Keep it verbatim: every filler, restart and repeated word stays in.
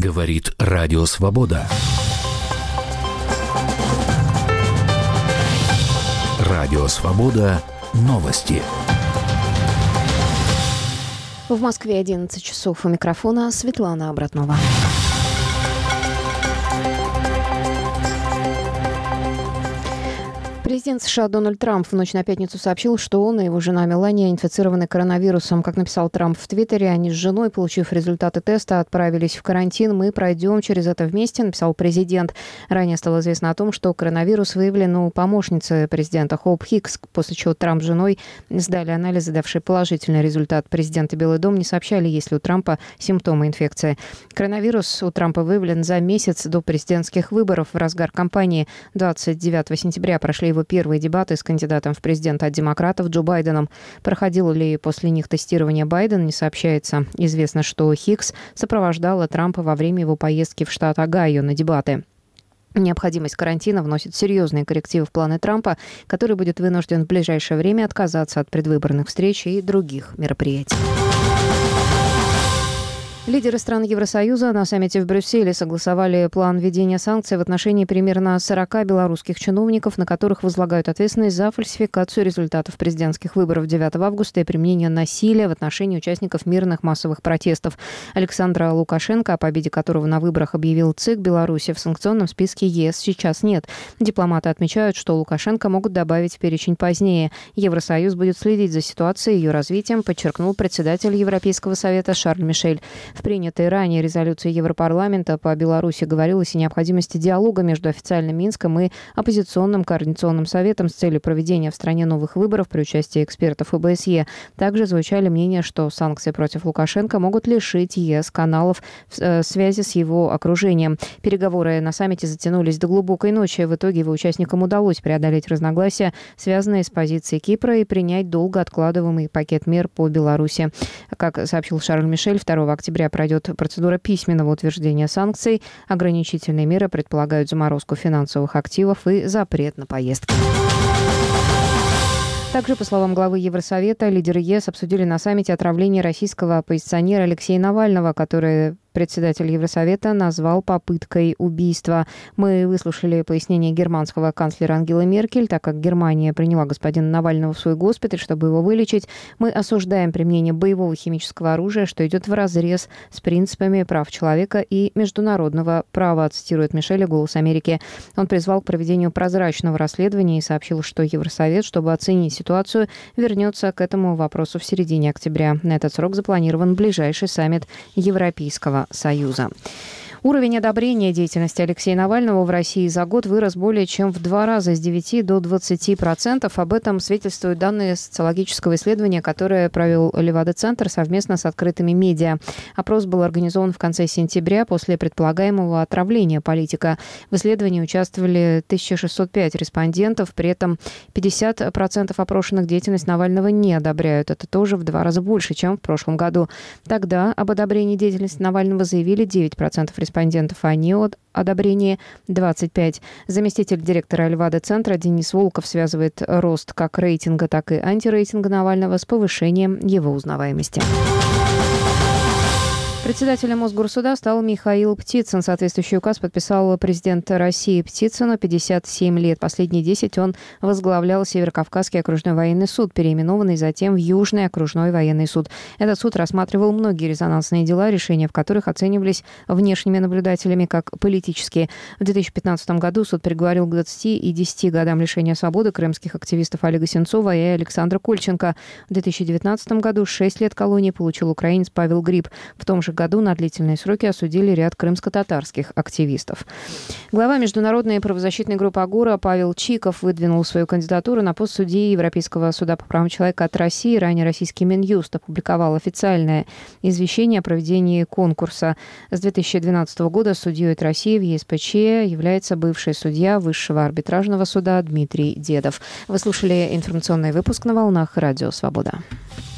Говорит Радио Свобода. Радио Свобода. Новости. В Москве одиннадцать часов. У микрофона Светлана Обратнова. Президент США Дональд Трамп в ночь на пятницу сообщил, что он и его жена Мелания инфицированы коронавирусом. Как написал Трамп в Твиттере, они с женой, получив результаты теста, отправились в карантин. «Мы пройдем через это вместе», написал президент. Ранее стало известно о том, что коронавирус выявлен у помощницы президента Хоуп Хикс, после чего Трамп с женой сдали анализы, давшие положительный результат. Президент и Белый дом не сообщали, есть ли у Трампа симптомы инфекции. Коронавирус у Трампа выявлен за месяц до президентских выборов. В разгар кампании двадцать девятого сентября прошли его первые дебаты с кандидатом в президенты от демократов Джо Байденом. Проходило ли после них тестирование Байдена, не сообщается. Известно, что Хикс сопровождала Трампа во время его поездки в штат Огайо на дебаты. Необходимость карантина вносит серьезные коррективы в планы Трампа, который будет вынужден в ближайшее время отказаться от предвыборных встреч и других мероприятий. Лидеры стран Евросоюза на саммите в Брюсселе согласовали план введения санкций в отношении примерно сорока белорусских чиновников, на которых возлагают ответственность за фальсификацию результатов президентских выборов девятого августа и применение насилия в отношении участников мирных массовых протестов. Александра Лукашенко, о победе которого на выборах объявил ЦИК Беларуси, в санкционном списке ЕС сейчас нет. Дипломаты отмечают, что Лукашенко могут добавить в перечень позднее. Евросоюз будет следить за ситуацией и ее развитием, подчеркнул председатель Европейского совета Шарль Мишель. В принятой ранее резолюции Европарламента по Беларуси говорилось о необходимости диалога между официальным Минском и оппозиционным координационным советом с целью проведения в стране новых выборов при участии экспертов ОБСЕ. Также звучали мнения, что санкции против Лукашенко могут лишить ЕС каналов в связи с его окружением. Переговоры на саммите затянулись до глубокой ночи. В итоге его участникам удалось преодолеть разногласия, связанные с позицией Кипра, и принять долго откладываемый пакет мер по Беларуси. Как сообщил Шарль Мишель, второго октября пройдет процедура письменного утверждения санкций. Ограничительные меры предполагают заморозку финансовых активов и запрет на поездки. Также, по словам главы Евросовета, лидеры ЕС обсудили на саммите отравление российского оппозиционера Алексея Навального, который председатель Евросовета назвал попыткой убийства. Мы выслушали пояснение германского канцлера Ангелы Меркель. Так как Германия приняла господина Навального в свой госпиталь, чтобы его вылечить, мы осуждаем применение боевого химического оружия, что идет вразрез с принципами прав человека и международного права, цитирует Мишеля «Голос Америки». Он призвал к проведению прозрачного расследования и сообщил, что Евросовет, чтобы оценить ситуацию, вернется к этому вопросу в середине октября. На этот срок запланирован ближайший саммит Европейского Союза. Уровень одобрения деятельности Алексея Навального в России за год вырос более чем в два раза, с девяти до двадцати процентов. Об этом свидетельствуют данные социологического исследования, которое провел Левада-центр совместно с открытыми медиа. Опрос был организован в конце сентября после предполагаемого отравления политика. В исследовании участвовали тысяча шестьсот пять респондентов, при этом пятьдесят процентов опрошенных деятельность Навального не одобряют. Это тоже в два раза больше, чем в прошлом году. Тогда об одобрении деятельности Навального заявили девять процентов респондентов. Респондентов, а не от одобрения двадцать пять. Заместитель директора Левада-центра Денис Волков связывает рост как рейтинга, так и антирейтинга Навального с повышением его узнаваемости. Председателем Мосгорсуда стал Михаил Птицын. Соответствующий указ подписал президент России. Птицыну пятьдесят семь лет. Последние десять он возглавлял Северокавказский окружной военный суд, переименованный затем в Южный окружной военный суд. Этот суд рассматривал многие резонансные дела, решения в которых оценивались внешними наблюдателями как политические. В две тысячи пятнадцатом году суд приговорил к двадцати и десяти годам лишения свободы крымских активистов Олега Сенцова и Александра Кольченко. В две тысячи девятнадцатом году шесть лет колонии получил украинец Павел Гриб. В том же году на длительные сроки осудили ряд крымско-татарских активистов. Глава международной правозащитной группы «Агора» Павел Чиков выдвинул свою кандидатуру на пост судьи Европейского суда по правам человека от России. Ранее российский Минюст опубликовал официальное извещение о проведении конкурса. С две тысячи двенадцатого года судьей от России в ЕСПЧ является бывший судья Высшего арбитражного суда Дмитрий Дедов. Вы слушали информационный выпуск на волнах Радио Свобода.